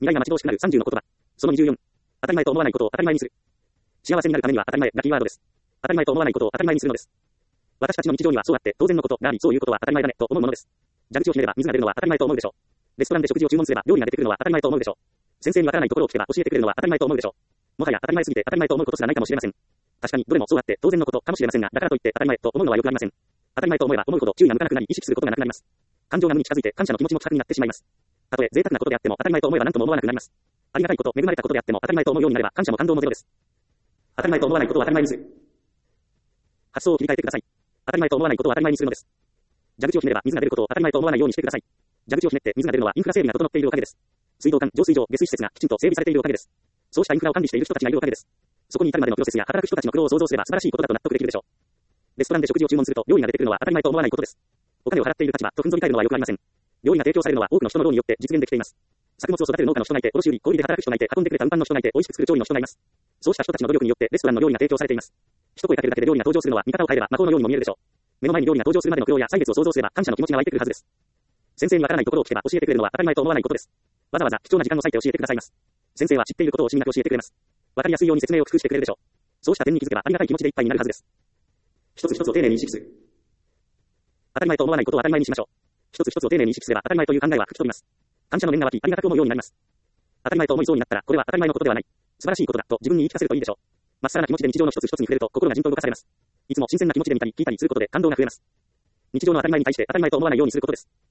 未来が待ち遠しくなる30の言葉。その24。当たり前と思わないことを当たり前にする。幸せになるためには当たり前がキーワードです。当たり前と思わないことを当たり前にするのです。私たちの日常にはそうあって当然のことがあり、そういうことは当たり前だねと思うものです。蛇口をひねれば水が出るのは当たり前と思うでしょう。レストランで食事を注文すれば料理が出てくるのは当たり前と思うでしょう。先生にわからないところを聞けば教えてくれるのは当たり前と思うでしょう。もはや当たり前すぎて当たり前と思うことすらないかもしれません。確かにどれもそうあって当然のことかもしれませんが、だからといって当たり前と思うのはよくありません。当たり前と思えば思うほど注意が向かなくなり、意識することがなくなります。感情が無に近づいて感謝の気持ちも希薄になってしまいます。たとえ贅沢なことであっても当たり前と思えば何とも思わなくなります。ありがたいこと、恵まれたことであっても当たり前と思うようになれば感謝も感動もゼロです。当たり前と思わないことを当たり前にする。発想を切り替えてください。当たり前と思わないことを当たり前にするのです。蛇口をひねれば水が出ることを当たり前と思わないようにしてください。蛇口をひねって水が出るのはインフラ整備が整っているおかげです。水道管、浄水場、下水施設がきちんと整備されているおかげです。そうしたインフラを管理している人たちがいるおかげです。そこに至るまでのプロセスや働く人たちの苦労を想像すれば素晴らしいことだと納得できるでしょう。レストランで食事を注文すると料理が出てくるのは当たり前と思わないことです。お金を払っている立場と踏んぞり返るのはよくありません。料理が提供されるのは多くの人の労によって実現できています。作物を育てる農家の人がいて、卸売り、小売りで働く人がいて、運んでくれた運搬の人がいて、美味しく作る調理の人がいます。そうした人たちの努力によってレストランの料理が提供されています。一声かけるだけで料理が登場するのは見方を変えれば魔法のようにも見えるでしょう。目の前に料理が登場するまでの苦労や歳月を想像すれば感謝の気持ちが湧いてくるはずです。先生にわからないところを聞けば教えてくれるのは当たり前と思わないことです。わざわざ貴重な時間を割いて教えてくださいます。先生は知っていることを惜しみなく教えてくれます。わかりやすいように説明を工夫してくれるでしょう。そうした点に気づけばありがたい気持ちでいっぱいになるはずです。一つ一つを丁寧に意識する。当たり前と思わないことを当たり前にしましょう。一つ一つを丁寧に意識すれば当たり前という考えは吹き飛びます。感謝の念が湧き、ありがたく思うようになります。当たり前と思いそうになったら、これは当たり前のことではない。素晴らしいことだと自分に言い聞かせるといいでしょう。まっさらな気持ちで日常の一つ一つに触れると心がじんと動かされます。いつも新鮮な気持ちで見たり聞いたりすることで感動が増えます。日常の当たり前に対して当たり前と思わないようにすることです。